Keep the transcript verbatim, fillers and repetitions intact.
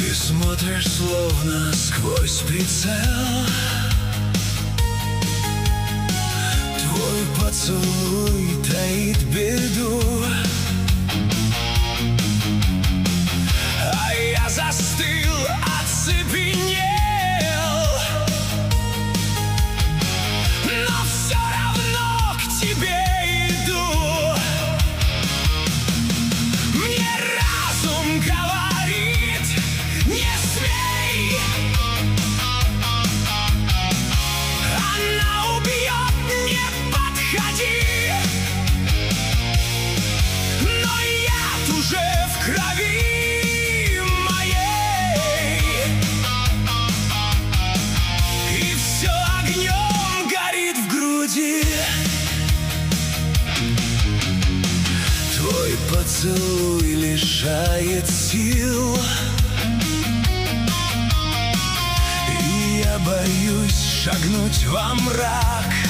Ты смотришь словно сквозь прицел. Твой поцелуй таит беду, а я застыл, оцепенел. Но все равно к тебе иду. Мне разум говорит: не смей, она убьет, не подходи. Но яд уже в крови моей, и все огнем горит в груди. Твой поцелуй лишает сил, и я боюсь шагнуть во мрак.